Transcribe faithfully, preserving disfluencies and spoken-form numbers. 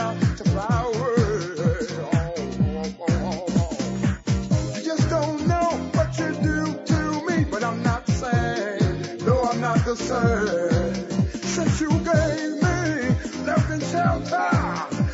out to fly away. Oh, oh, oh, oh. You just don't know what you do to me, but I'm not sad. No, I'm not the same. Since you gave me love and shelter,